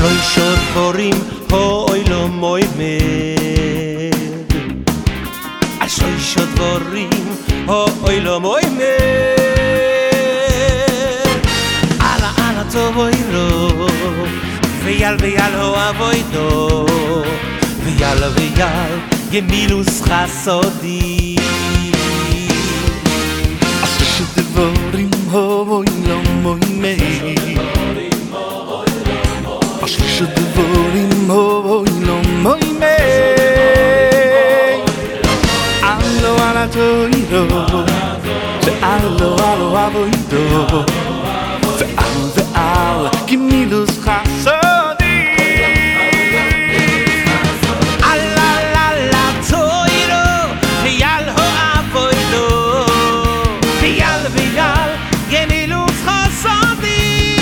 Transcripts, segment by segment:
שלושה דברים אוי לא מוימר שלושה דברים אוי לא מוימר אללה טובוי לו ויאל ויאל אוהבוי דו ויאל ויאל גמילוס חסודי שלושה דברים אוי לא מוימר שלושה דברים אוי לא מוימר אלו אללה טוירו ואלו אלו אבוידו ואל גמילוס חסודי אללה טוירו ויאל אבוידו ויאל ויאל גמילוס חסודי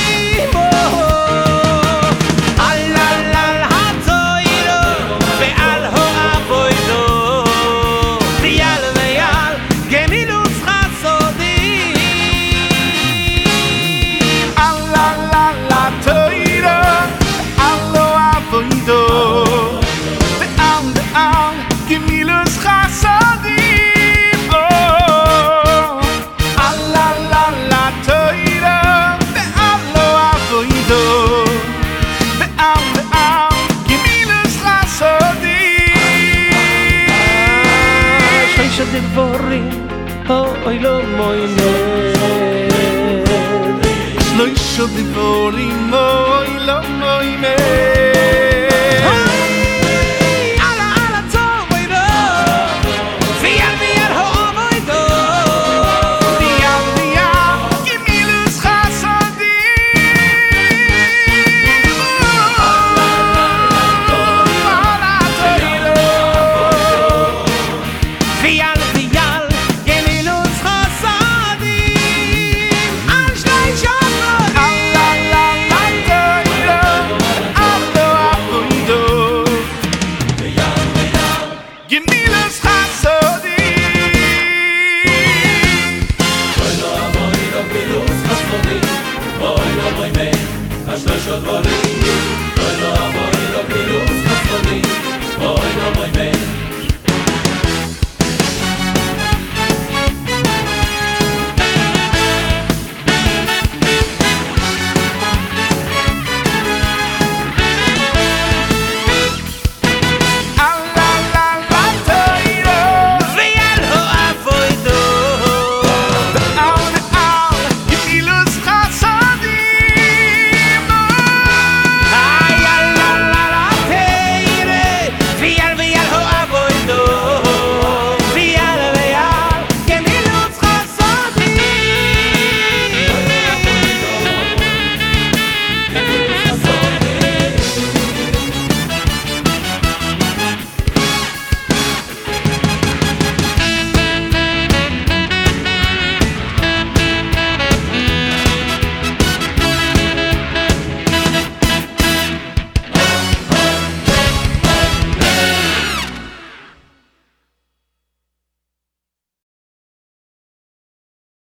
דבורים אוי לא מוימר שלושה דברים אוי לא מוימר